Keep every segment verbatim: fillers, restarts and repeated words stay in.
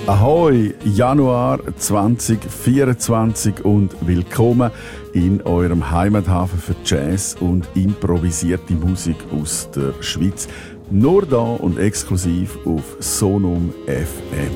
Ahoi, Januar zwanzig vierundzwanzig und willkommen in eurem Heimathafen für Jazz und improvisierte Musik aus der Schweiz. Nur da und exklusiv auf Sonum F M.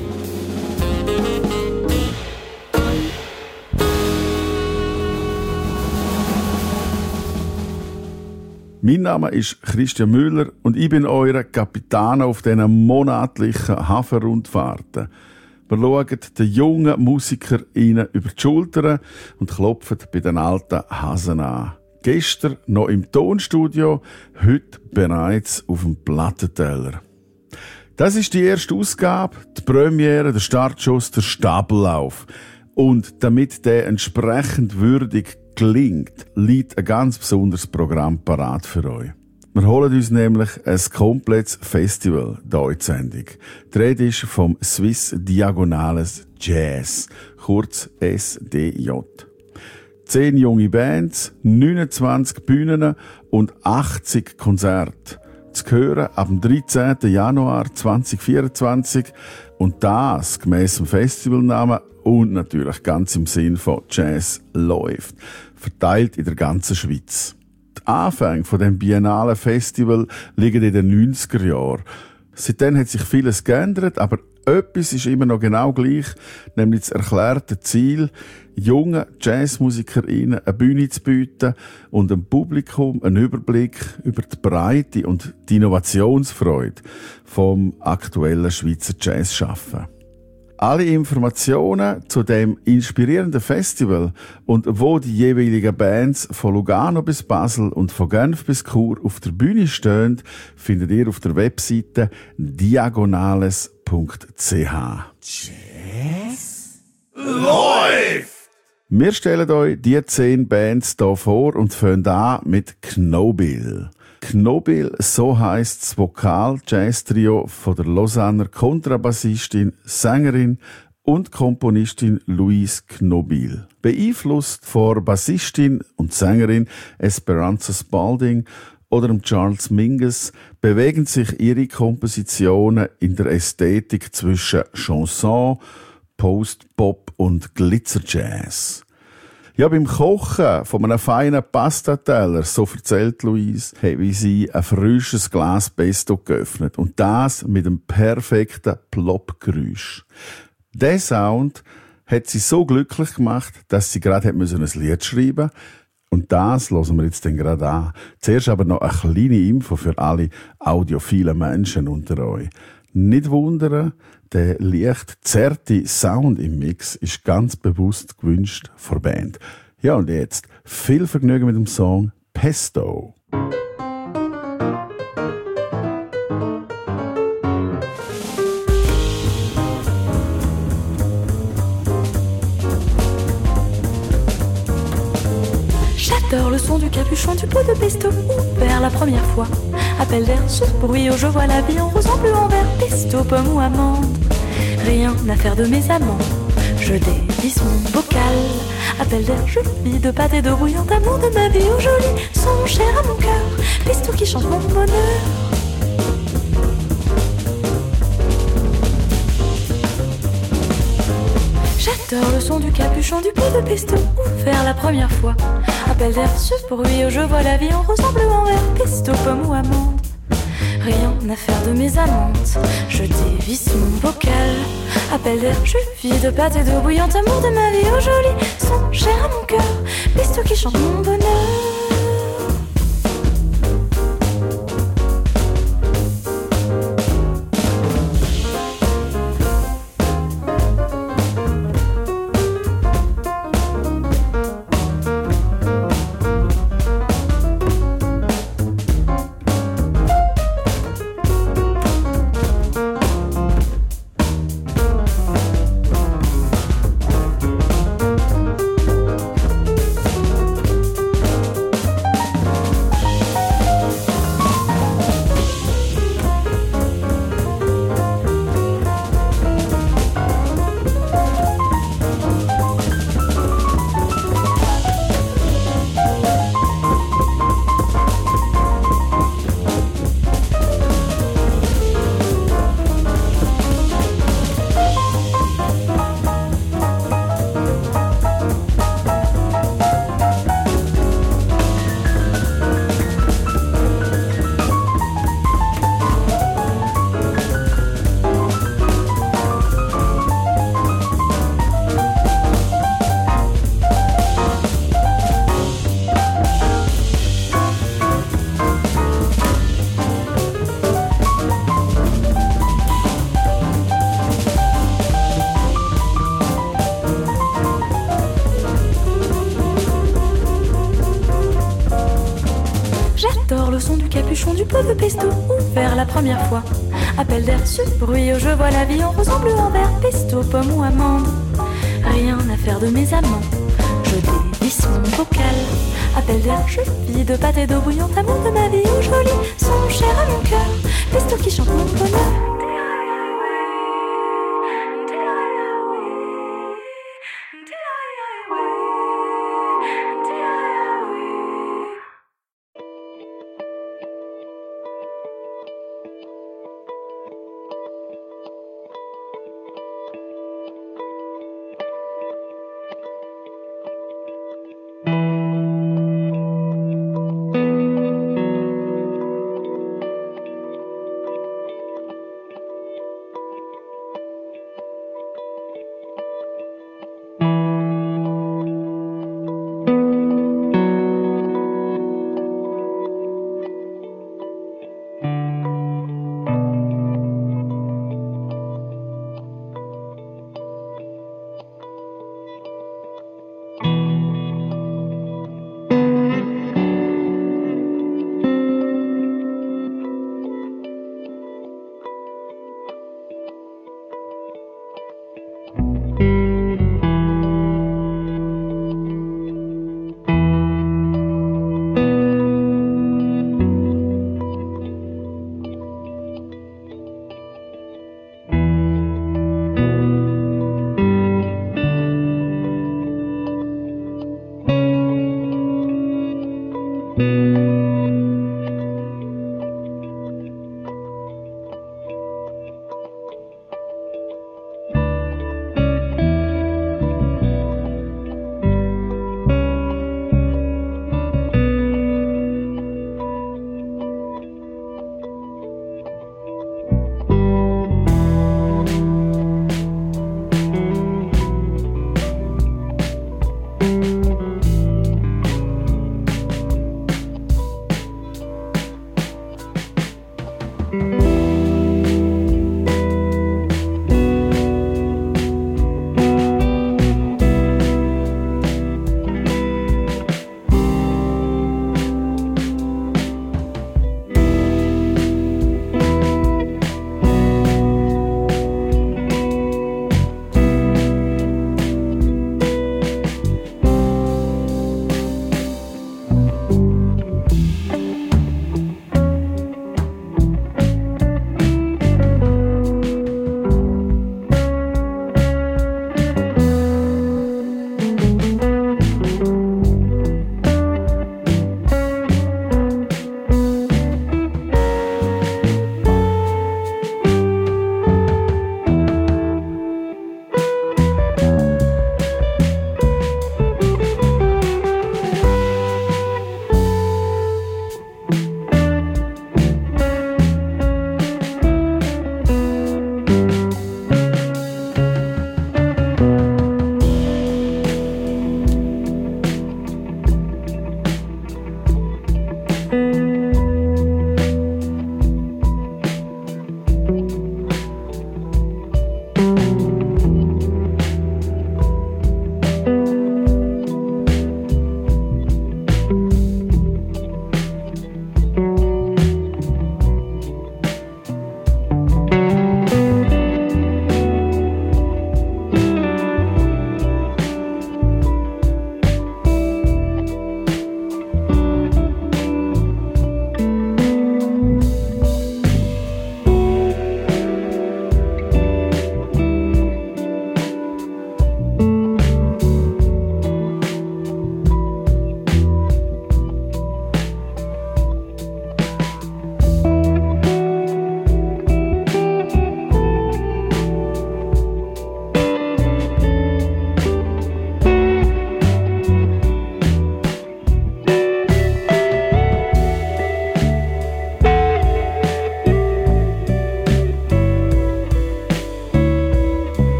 Mein Name ist Christian Müller und ich bin euer Kapitän auf diesen monatlichen Hafenrundfahrten. Wir schauen den jungen MusikerInnen über die Schultern und klopfen bei den alten Hasen an. Gestern noch im Tonstudio, heute bereits auf dem Plattenteller. Das ist die erste Ausgabe, die Premiere, der Startschuss, der Stapellauf. Und damit der entsprechend würdig gelingt, liegt ein ganz besonderes Programm parat für euch. Wir holen uns nämlich ein komplettes Festival hier in die Sendung. Die Rede ist vom Swiss Diagonales Jazz, kurz S D J. Zehn junge Bands, neunundzwanzig Bühnen und achtzig Konzerte. Zu hören ab dem dreizehnten Januar zweitausendvierundzwanzig und das gemäss dem Festivalnamen und natürlich ganz im Sinn von Jazz läuft, verteilt in der ganzen Schweiz. Die Anfänge von dem biennalen Festival liegen in den neunziger Jahren. Seitdem hat sich vieles geändert, aber etwas ist immer noch genau gleich, nämlich das erklärte Ziel, jungen JazzmusikerInnen eine Bühne zu bieten und dem Publikum einen Überblick über die Breite und die Innovationsfreude vom aktuellen Schweizer Jazz schaffen. Alle Informationen zu dem inspirierenden Festival und wo die jeweiligen Bands von Lugano bis Basel und von Genf bis Chur auf der Bühne stehen, findet ihr auf der Webseite diagonales punkt c h. Jazz läuft! Wir stellen euch die zehn Bands hier vor und fangen an mit Knobil. Knobil, so heisst das Vokal-Jazz-Trio von der Lausanner Kontrabassistin, Sängerin und Komponistin Louise Knobil. Beeinflusst von Bassistin und Sängerin Esperanza Spalding oder Charles Mingus bewegen sich ihre Kompositionen in der Ästhetik zwischen Chanson, Post-Pop und Glitzer-Jazz. Ja, beim Kochen von einem feinen Pastateller, so erzählt Louise, habe sie ein frisches Glas Pesto geöffnet. Und das mit einem perfekten Plop-Geräusch. Der Sound hat sie so glücklich gemacht, dass sie gerade ein Lied schreiben musste. Und das hören wir jetzt dann gerade an. Zuerst aber noch eine kleine Info für alle audiophilen Menschen unter euch. Nicht wundern, der leicht zerte Sound im Mix ist ganz bewusst gewünscht von der Band. Ja, und jetzt viel Vergnügen mit dem Song Pesto. J'adore le son du capuchon du pot de pesto ouvert la première fois. Appel d'air, souffle, bruit, oh je vois la vie en rose, en bleu, en vert, pesto, pomme ou amande. Rien à faire de mes amants, je dévisse mon bocal. Appel d'air, je vis de pâte et de bouillon, amour de ma vie, oh joli, son cher à mon cœur, pesto qui chante mon bonheur. J'adore le son du capuchon du pot de pesto ouvert la première fois. Appel d'air, souffle, bruit, oh je vois la vie en rose, en bleu, en vert, pesto, pomme ou amande. Rien à faire de mes amantes, je dévisse mon bocal. Appel d'air, je vis de pâte et d'eau bouillante, amour de ma vie, oh joli, son cher à mon cœur, pesto qui chante mon bonheur. le son du capuchon du pot de pesto ouvert la première fois. Appel d'air, ce bruit, je vois la vie en rose, en bleu, en vert, pesto, pomme ou amande. Rien à faire de mes amants, je dévisse mon bocal. Appel d'air, je vis de pâte et d'eau bouillante, amour de ma vie, oh joli, son cher à mon cœur, pesto qui chante mon bonheur.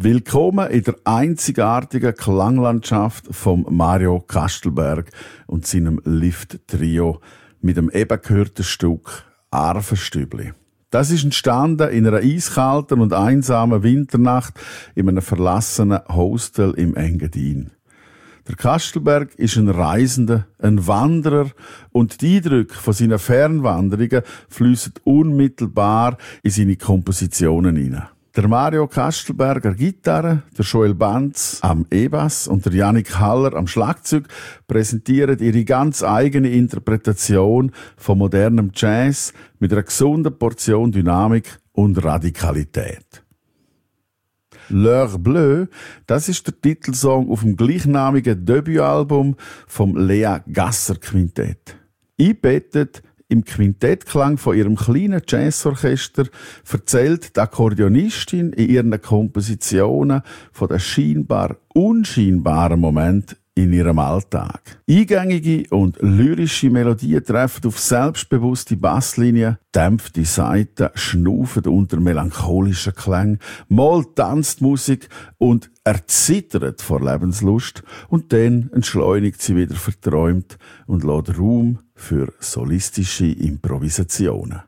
Willkommen in der einzigartigen Klanglandschaft von Mario Kastelberg und seinem Lift-Trio mit dem eben gehörten Stück Arvenstübli. Das ist entstanden in einer eiskalten und einsamen Winternacht in einem verlassenen Hostel im Engadin. Der Kastelberg ist ein Reisender, ein Wanderer und die Eindrücke von seinen Fernwanderungen fliessen unmittelbar in seine Kompositionen hinein. Der Mario Kastelberger Gitarre, der Joel Banz am E-Bass und der Jannik Haller am Schlagzeug präsentieren ihre ganz eigene Interpretation von modernem Jazz mit einer gesunden Portion Dynamik und Radikalität. L'Heure Bleue, das ist der Titelsong auf dem gleichnamigen Debütalbum vom Lea Gasser Quintett. Eingebettet im Quintettklang von ihrem kleinen Jazzorchester erzählt die Akkordeonistin in ihren Kompositionen von den scheinbar unscheinbaren Momenten in ihrem Alltag. Eingängige und lyrische Melodien treffen auf selbstbewusste Basslinien, dämpfte Saiten schnaufen unter melancholischen Klängen, mal tanzt die Musik und erzittert vor Lebenslust und dann entschleunigt sie wieder verträumt und lässt Raum für solistische Improvisationen.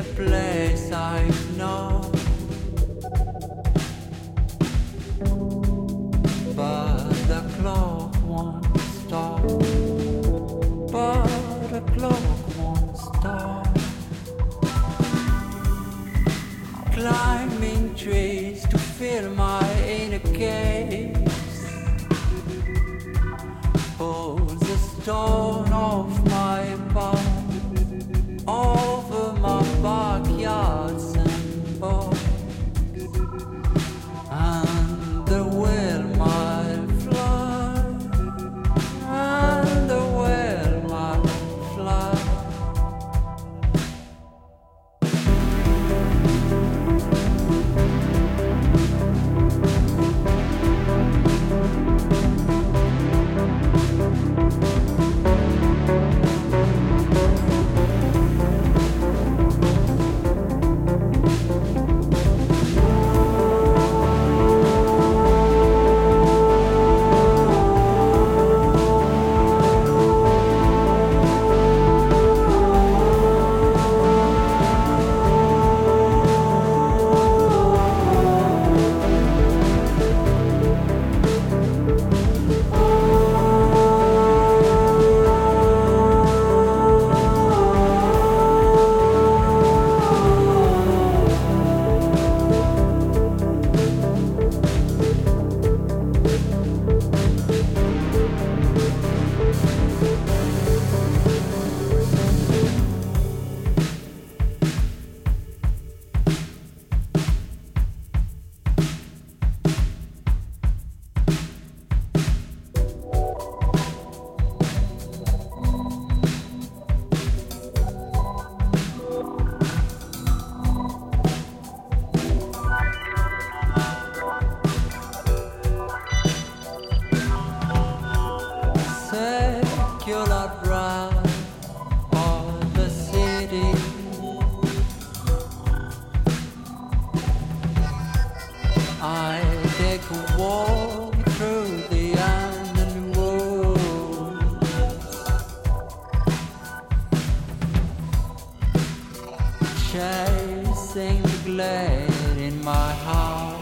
a place I know, but the clock won't stop, but the clock won't stop. Climbing trees to fill my inner case, pulls the stone off my path, over my backyards and bogs, and the whale might fly, and the whale might fly. Chasing the glade in my heart.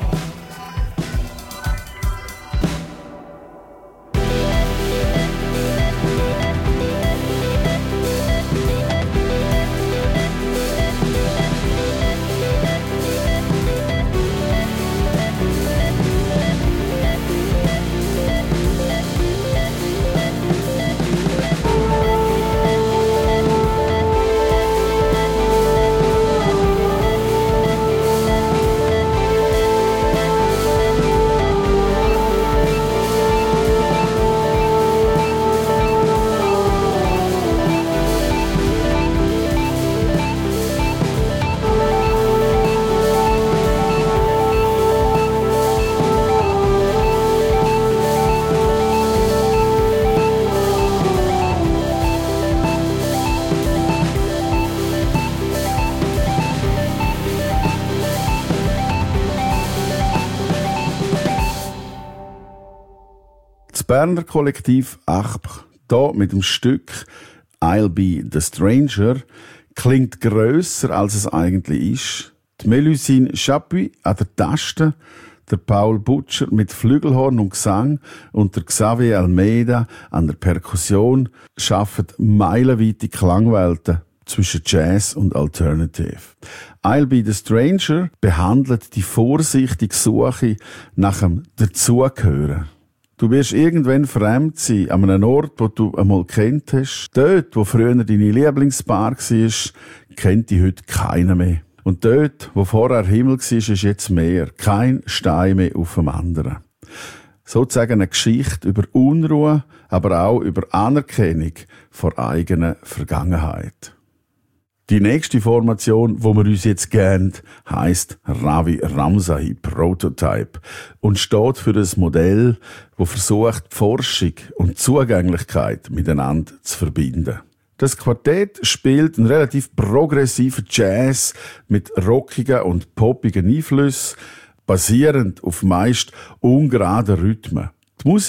Berner Kollektiv A C P, hier mit dem Stück I'll Be the Stranger, klingt grösser, als es eigentlich ist. Die Melusine Chapuis an der Taste, der Paul Butcher mit Flügelhorn und Gesang und der Xavier Almeida an der Perkussion schaffen meilenweite Klangwelten zwischen Jazz und Alternative. I'll Be the Stranger behandelt die vorsichtige Suche nach dem Dazugehören. Du wirst irgendwann fremd sein, an einem Ort, wo du einmal kennt hast. Dort, wo früher deine Lieblingsbar war, kennt dich heute keiner mehr. Und dort, wo vorher Himmel war, ist jetzt Meer. Kein Stein mehr auf dem anderen. Sozusagen eine Geschichte über Unruhe, aber auch über Anerkennung vor eigener Vergangenheit. Die nächste Formation, wo wir uns jetzt geben, heisst Ravi Ramsay Prototype und steht für ein Modell, das versucht, Forschung und Zugänglichkeit miteinander zu verbinden. Das Quartett spielt einen relativ progressiven Jazz mit rockigen und poppigen Einflüssen, basierend auf meist ungeraden Rhythmen. Die Musik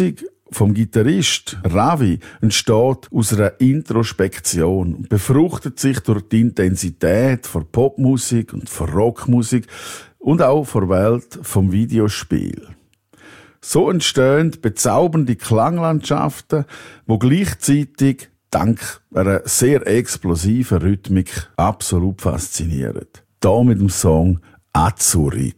vom Gitarrist Ravi entsteht aus einer Introspektion und befruchtet sich durch die Intensität von Popmusik und von Rockmusik und auch von der Welt vom Videospiel. So entstehen bezaubernde Klanglandschaften, wo gleichzeitig dank einer sehr explosiven Rhythmik absolut faszinieren. Da mit dem Song Azurit.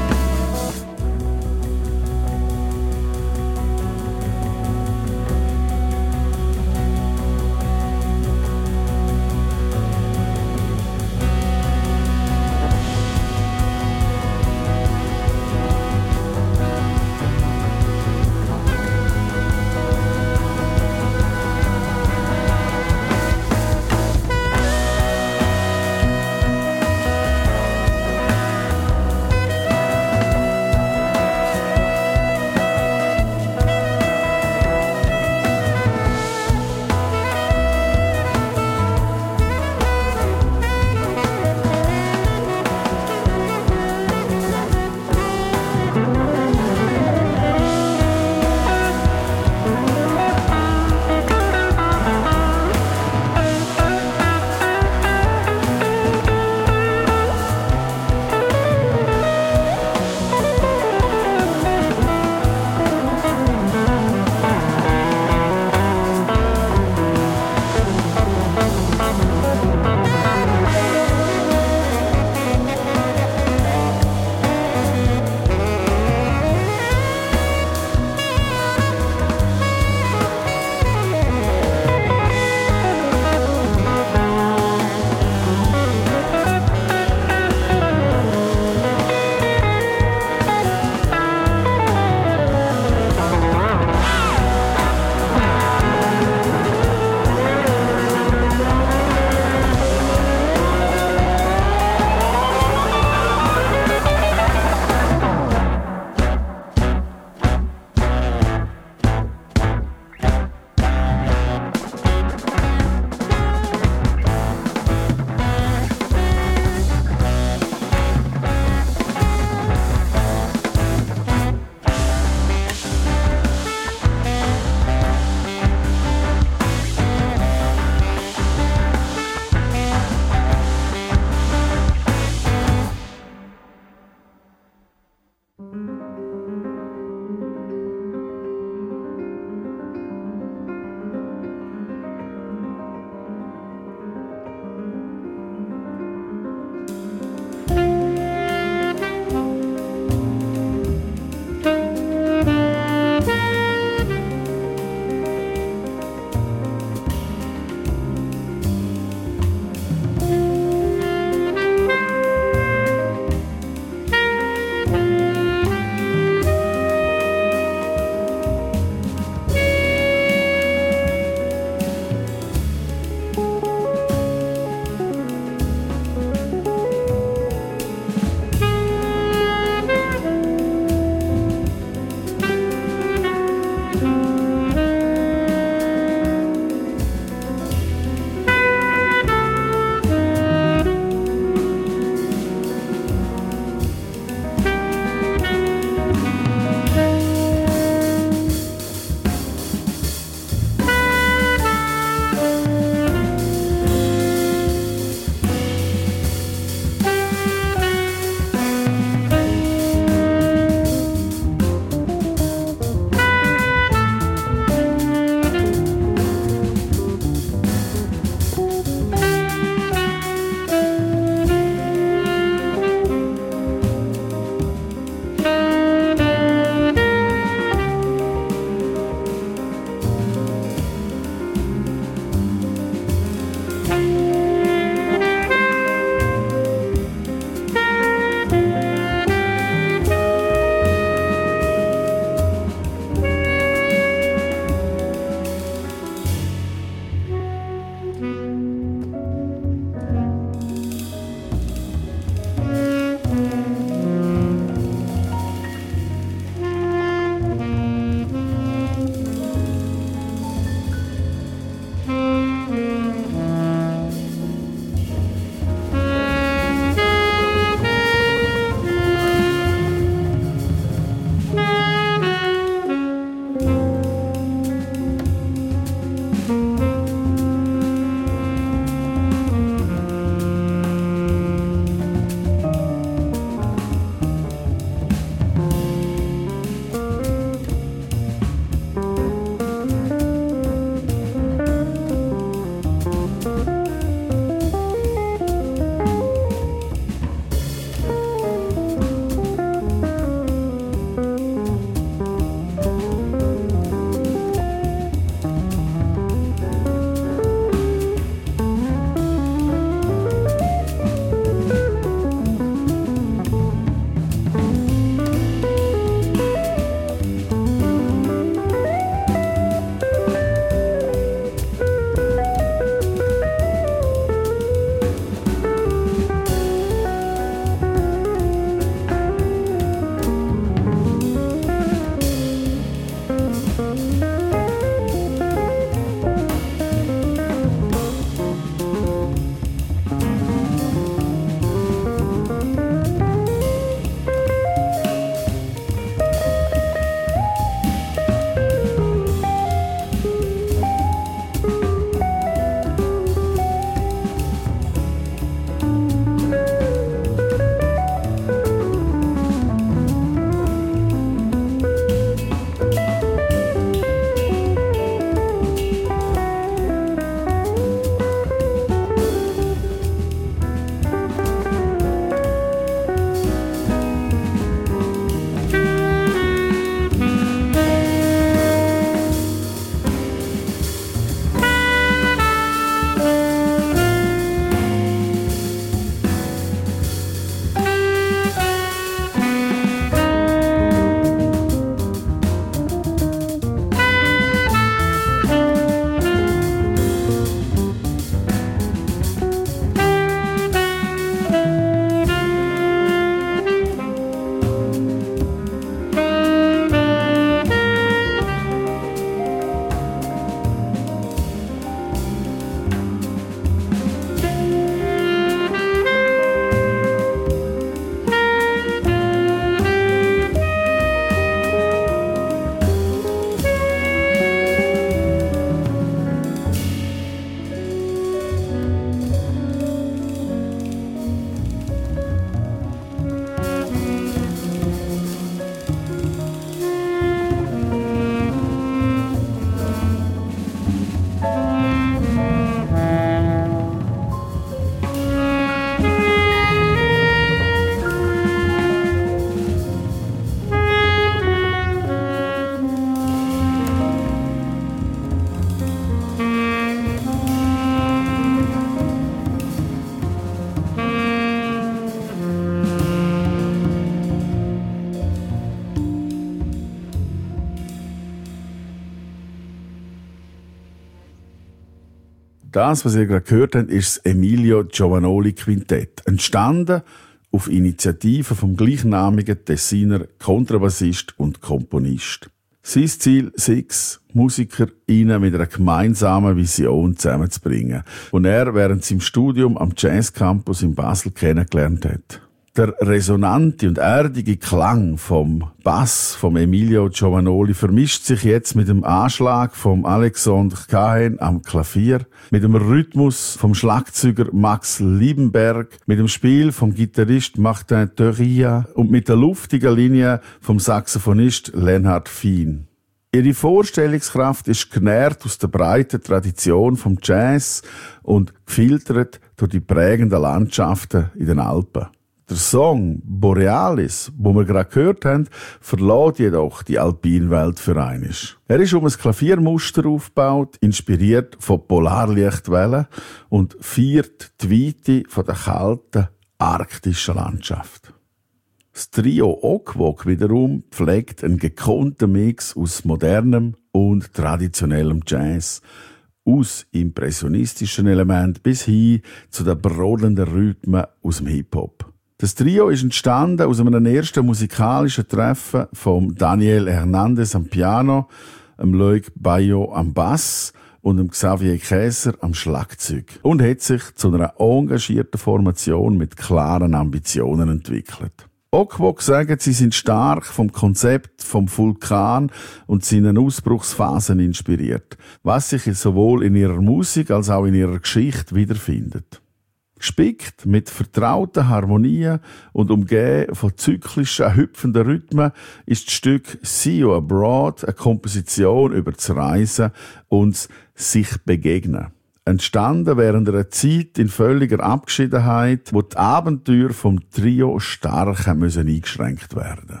das, was ihr gerade gehört habt, ist das Emilio Giovannoli Quintett. Entstanden auf Initiative vom gleichnamigen Tessiner Kontrabassist und Komponist. Sein Ziel sechs MusikerInnen mit einer gemeinsamen Vision zusammenzubringen, die er während seinem Studium am Jazz Campus in Basel kennengelernt hat. Der resonante und erdige Klang vom Bass vom Emilio Giovannoli vermischt sich jetzt mit dem Anschlag vom Alexandre Cahen am Klavier, mit dem Rhythmus vom Schlagzeuger Max Liebenberg, mit dem Spiel vom Gitarrist Martin Thuria und mit der luftigen Linie vom Saxophonist Leonhard Fien. Ihre Vorstellungskraft ist genährt aus der breiten Tradition vom Jazz und gefiltert durch die prägenden Landschaften in den Alpen. Der Song Borealis, wo wir gerade gehört haben, verlässt jedoch die Alpinwelt für einmal. Er ist um ein Klaviermuster aufgebaut, inspiriert von Polarlichtwellen und feiert die Weite von der kalten arktischen Landschaft. Das Trio Okwok wiederum pflegt einen gekonnten Mix aus modernem und traditionellem Jazz, aus impressionistischen Elementen bis hin zu den brodelnden Rhythmen aus dem Hip-Hop. Das Trio ist entstanden aus einem ersten musikalischen Treffen von Daniel Hernandez am Piano, dem Loic Bayo am Bass und dem Xavier Käser am Schlagzeug und hat sich zu einer engagierten Formation mit klaren Ambitionen entwickelt. Okwok sagen, sie sind stark vom Konzept vom Vulkan und seinen Ausbruchsphasen inspiriert, was sich sowohl in ihrer Musik als auch in ihrer Geschichte wiederfindet. Gespickt mit vertrauten Harmonien und umgeben von zyklischen, hüpfenden Rhythmen ist das Stück See You Abroad eine Komposition über das Reisen und das sich begegnen. Entstanden während einer Zeit in völliger Abgeschiedenheit, wo die Abenteuer vom Trio stark müssen eingeschränkt werden.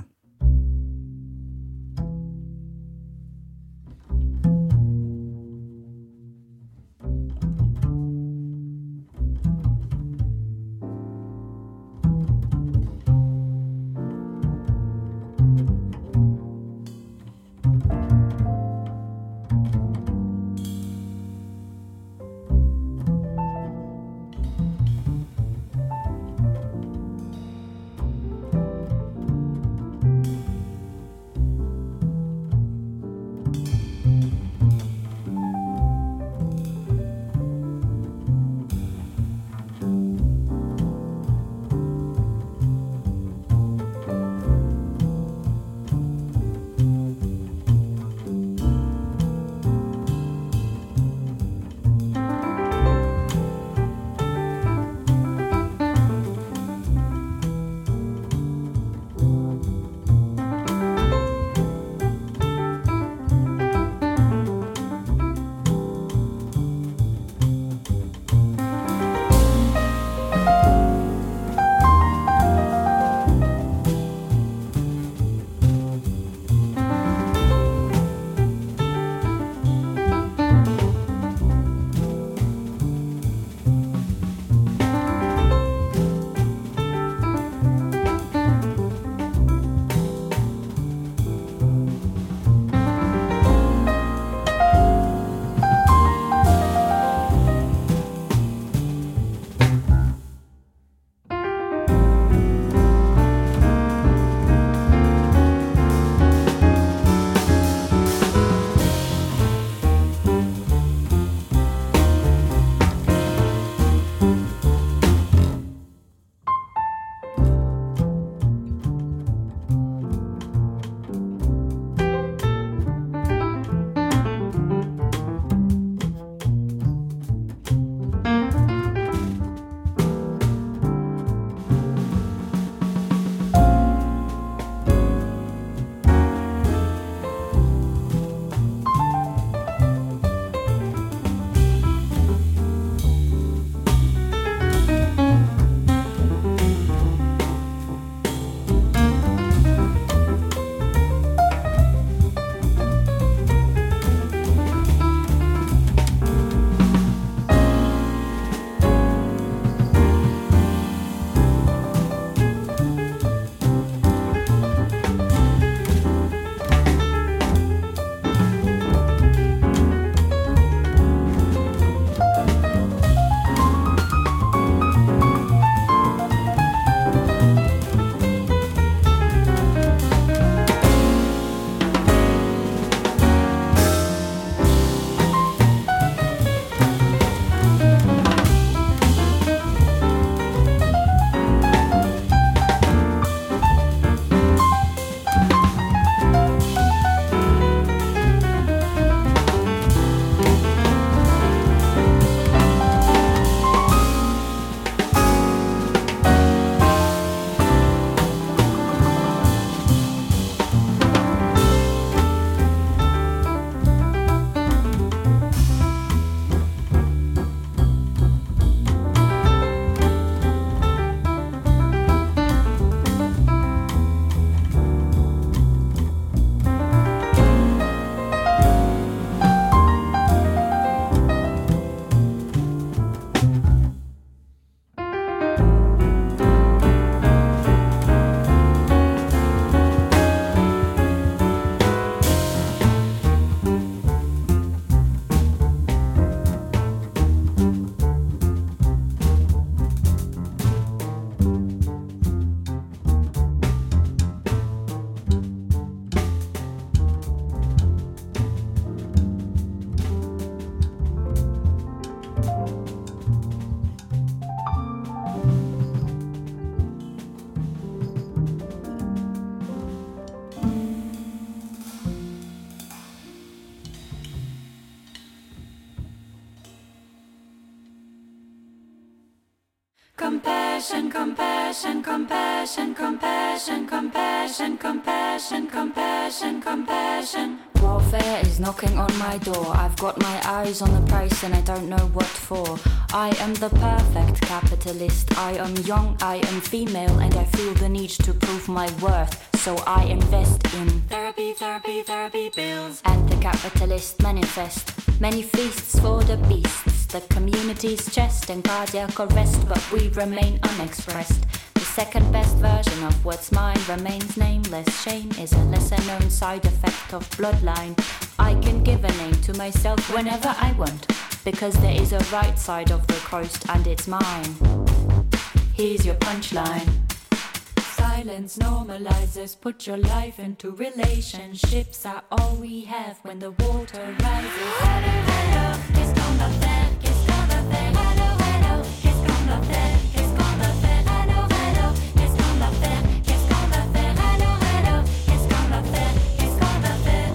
Compassion, compassion, compassion, compassion, compassion, compassion, compassion, compassion. Warfare is knocking on my door. I've got my eyes on the price and I don't know what for. I am the perfect capitalist. I am young, I am female, and I feel the need to prove my worth. So I invest in therapy, therapy, therapy bills. And the capitalist manifest. Many feasts for the beasts. The community's chest and cardiac arrest, but we remain unexpressed. The second best version of what's mine remains nameless. Shame is a lesser known side effect of bloodline. I can give a name to myself whenever I want, because there is a right side of the coast and it's mine. Here's your punchline. Silence normalizes, put your life into relationships are all we have when the water rises. Hello, hello, qu'est-ce qu'on va faire, qu'est-ce qu'on va faire, hello, hello, qu'est-ce qu'on va faire, qu'est-ce qu'on va faire, hello, hello, qu'est-ce qu'on va faire, qu'est-ce qu'on va faire, hello, hello, qu'est-ce qu'on va faire, qu'est-ce qu'on va faire.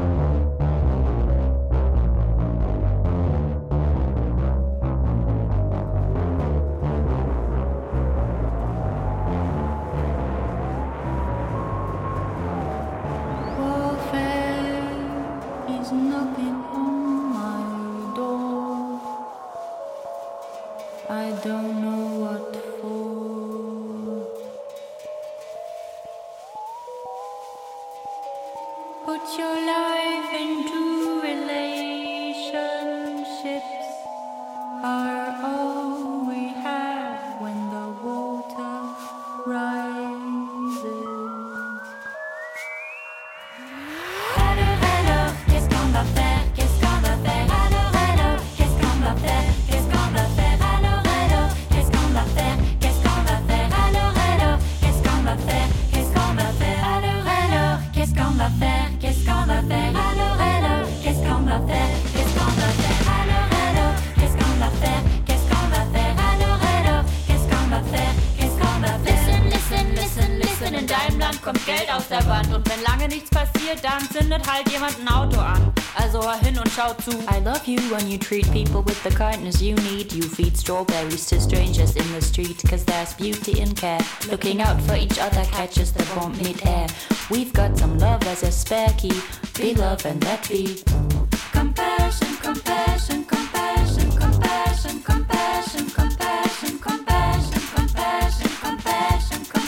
Knocking on my door. I don't know what for. Put your life into relationships are all we have when the water rises. Kommt Geld aus der Wand und wenn lange nichts passiert, dann zündet halt jemand ein Auto an. Also hör hin und schau zu. I love you when you treat people with the kindness you need. You feed strawberries to strangers in the street, cause there's beauty in care. Looking out for each other catches the bomb mid-air. We've got some love as a spare key. Be love and let be. Compassion, compassion, compassion, compassion, compassion, compassion, compassion, compassion, compassion, compassion, compassion.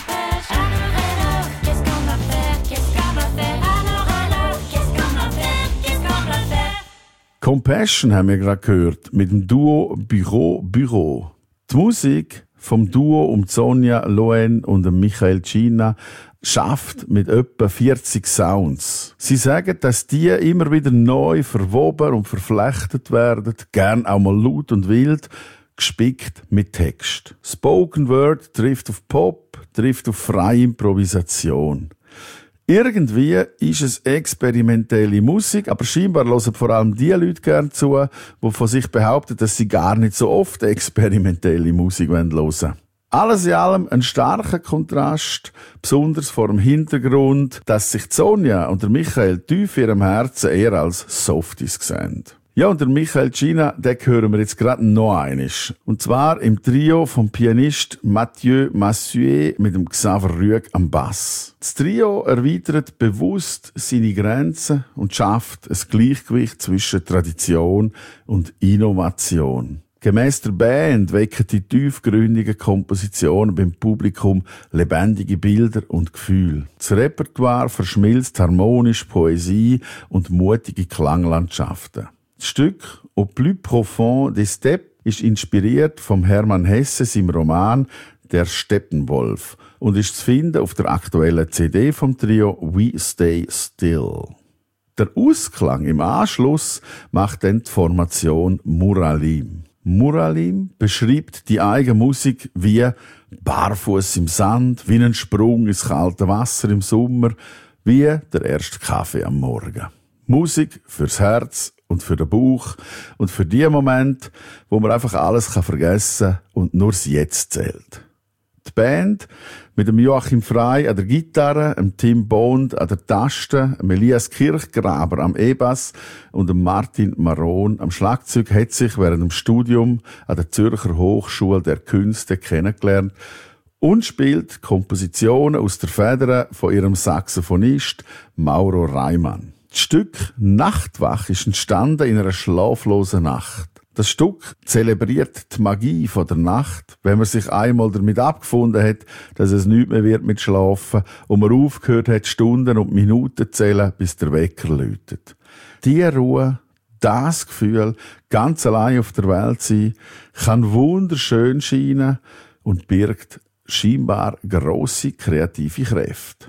Compassion haben wir gerade gehört mit dem Duo Büro Büro. Die Musik vom Duo um Sonja Loen und Michael Cina schafft mit etwa vierzig Sounds. Sie sagen, dass die immer wieder neu verwoben und verflechtet werden, gern auch mal laut und wild, gespickt mit Text. Spoken Word trifft auf Pop, trifft auf freie Improvisation. Irgendwie ist es experimentelle Musik, aber scheinbar hören vor allem die Leute gerne zu, die von sich behaupten, dass sie gar nicht so oft experimentelle Musik hören wollen. Alles in allem ein starker Kontrast, besonders vor dem Hintergrund, dass sich Sonja und der Michael tief in ihrem Herzen eher als Softies sehen. Ja, und der Michael Cina, den hören wir jetzt gerade noch einmal. Und zwar im Trio vom Pianist Mathieu Massuet mit dem Xaver Rüegg am Bass. Das Trio erweitert bewusst seine Grenzen und schafft ein Gleichgewicht zwischen Tradition und Innovation. Gemäss der Band wecken die tiefgründigen Kompositionen beim Publikum lebendige Bilder und Gefühle. Das Repertoire verschmilzt harmonisch Poesie und mutige Klanglandschaften. Das Stück «Au plus profond des Steppes» ist inspiriert vom Hermann Hesse, seinem Roman «Der Steppenwolf» und ist zu finden auf der aktuellen C D vom Trio «We Stay Still». Der Ausklang im Anschluss macht dann die Formation «Muralim». Muralim beschreibt die eigene Musik wie barfuß im Sand, wie ein Sprung ins kalte Wasser im Sommer, wie der erste Kaffee am Morgen. Musik fürs Herz und für den Bauch und für die Momente, wo man einfach alles vergessen kann und nur das Jetzt zählt. die Band mit dem Joachim Frey an der Gitarre, dem Tim Bond an der Taste, dem Elias Kirchgraber am E-Bass und dem Martin Maron am Schlagzeug hat sich während dem Studium an der Zürcher Hochschule der Künste kennengelernt und spielt Kompositionen aus der Feder von ihrem Saxophonist Mauro Reimann. Das Stück Nachtwach ist entstanden in einer schlaflosen Nacht. Das Stück zelebriert die Magie von der Nacht, wenn man sich einmal damit abgefunden hat, dass es nichts mehr wird mit Schlafen und man aufgehört hat, Stunden und Minuten zu zählen, bis der Wecker läutet. Diese Ruhe, das Gefühl, ganz allein auf der Welt sein, kann wunderschön scheinen und birgt scheinbar grosse kreative Kräfte.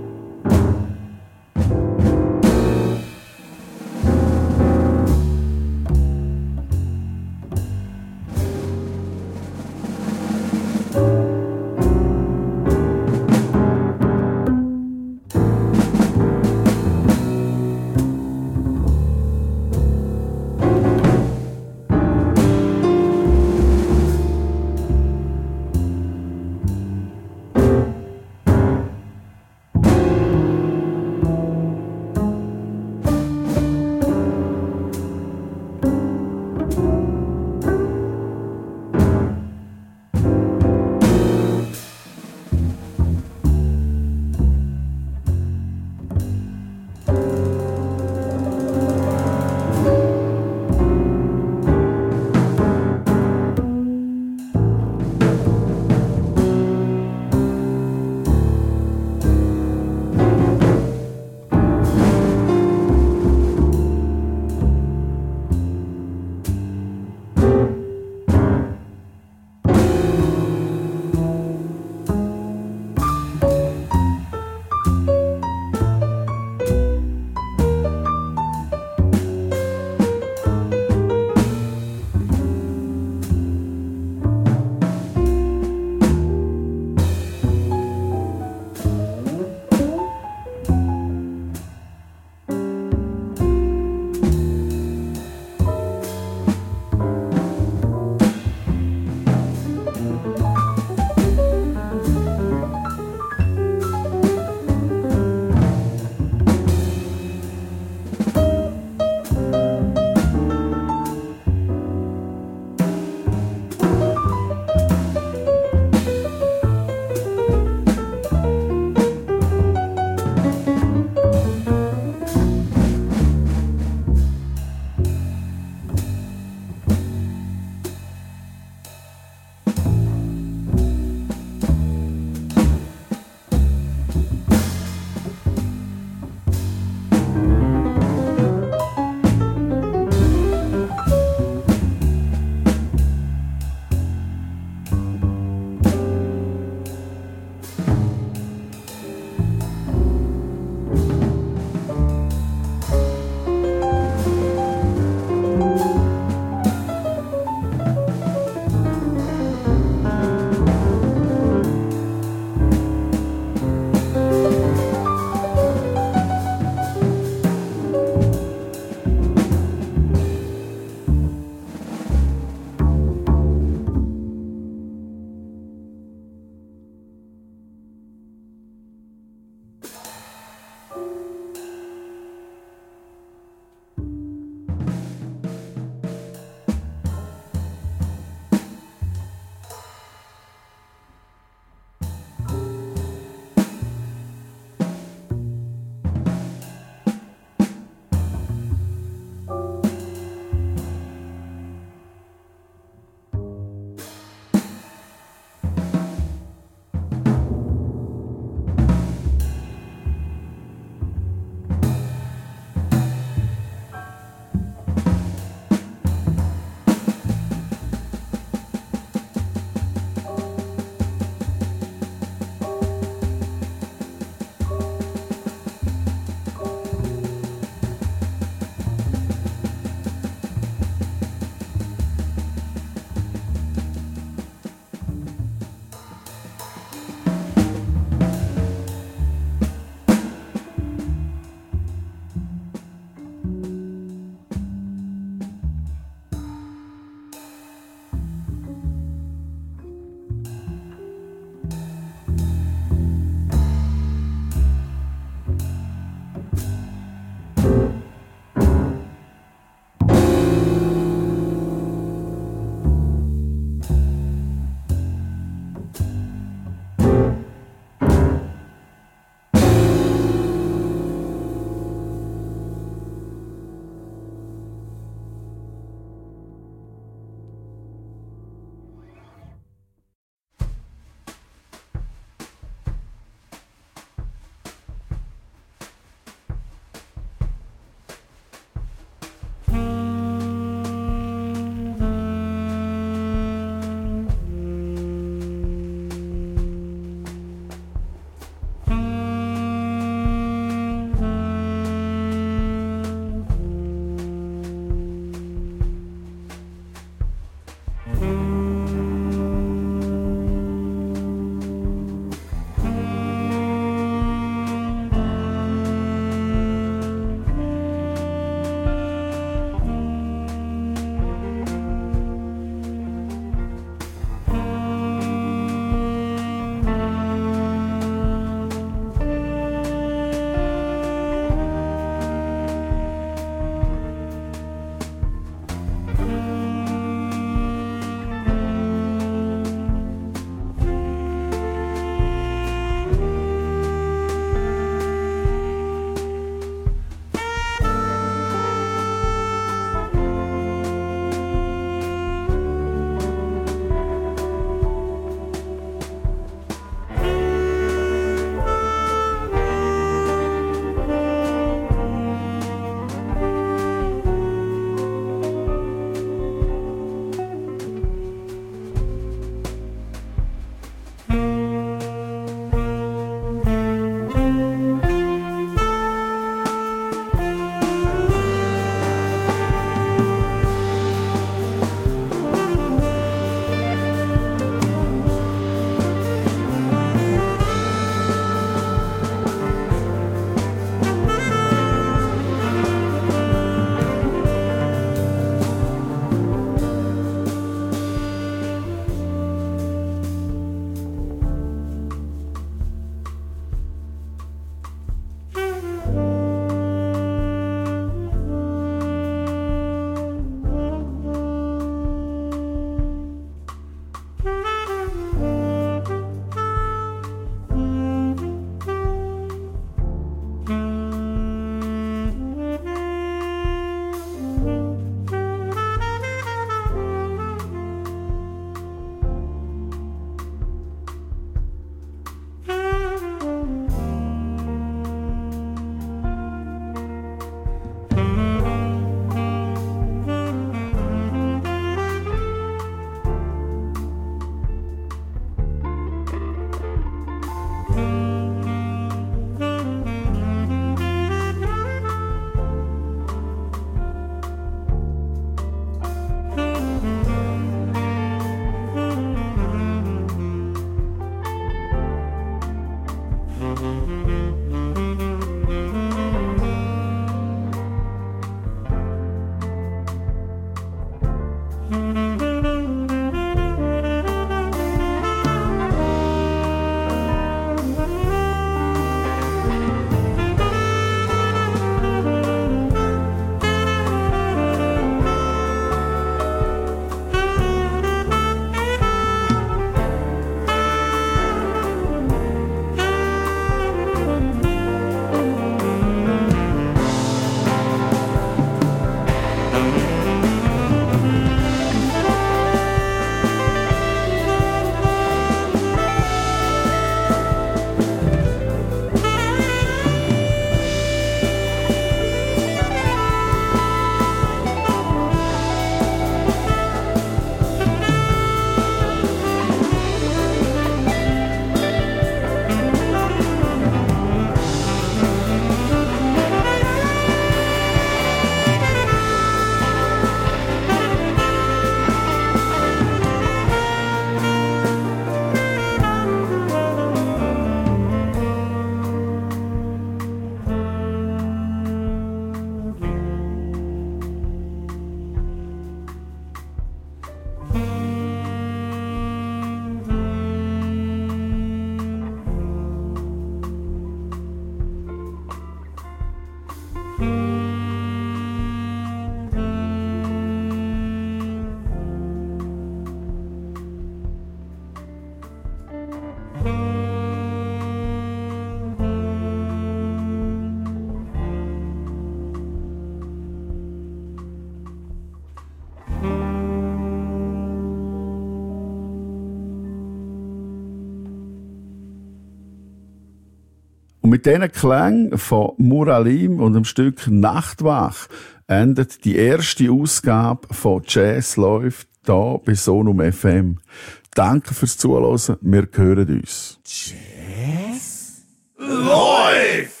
mit diesen Klängen von Muralim und dem Stück Nachtwach endet die erste Ausgabe von Jazz läuft hier bei Sonum F M. Danke fürs Zuhören. Wir hören uns. Jazz läuft!